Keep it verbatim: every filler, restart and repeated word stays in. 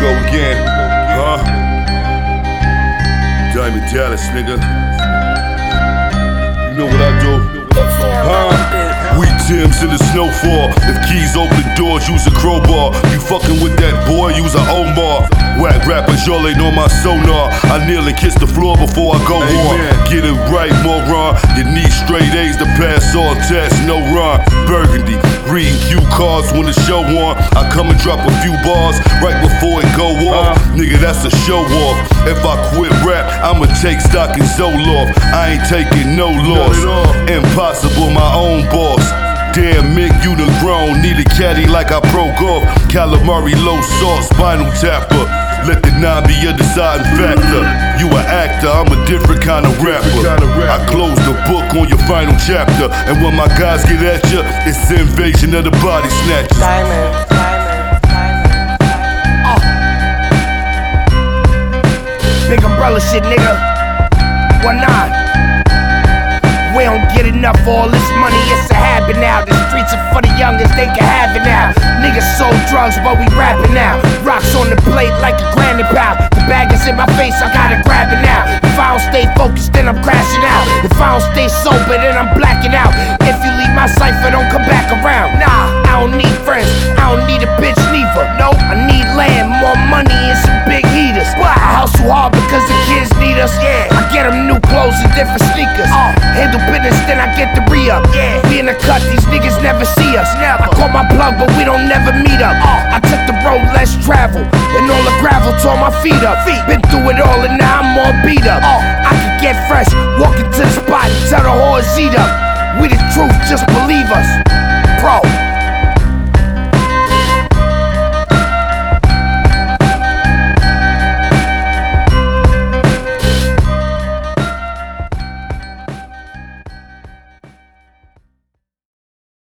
go again, huh? Diamond Dallas, nigga. You know what I do? Huh? We Timbs in the snowfall. If keys open doors, use a crowbar. You fucking with that boy, use a Omar. Whack rappers, y'all ain't on my sonar. I kneel and kiss the floor before I go on. Get it right, moron. You need straight A's to pass all tests, no rhyme. Burgundy, reading cue cards when the show on. I come and drop a few bars right before it go off. Nigga, that's a show off. If I quit rap, I'ma take stock in Zoloft. I ain't taking no loss. Impossible, my own boss. Damn, Mick, you done grown. Need a caddy like I pro golf. Calamari, low sauce, spinal tapper. Let the nine be a deciding factor. You an actor, I'm a different kind of rapper. I close the book on your final chapter. And when my guys get at ya, it's the invasion of the body snatchers. Diamond, diamond, diamond. Uh. Big umbrella shit, nigga. One nine. We don't get enough for all this money, it's a habit now. The streets are for the youngest, they can have it now. Niggas sold drugs, but we rapping now. Rocks on the plate like a granny pal. The bag is in my face, I gotta grab it now. If I don't stay focused, then I'm crashing out. If I don't stay sober, then I'm blacking out. If you leave my cipher, don't come back around. Nah, I don't need friends, I don't need a bitch neither. Nope, I need land, more money and some big heaters. I hustle hard because the kids need us. Yeah, I get them new clothes and different sneakers. Uh, handle business, then I get the re-up. Yeah, we in the cut, these niggas never see us. Never. I call my plug, but we don't never meet up. Uh, I took the road less traveled, and all the gravel tore my feet up. Feet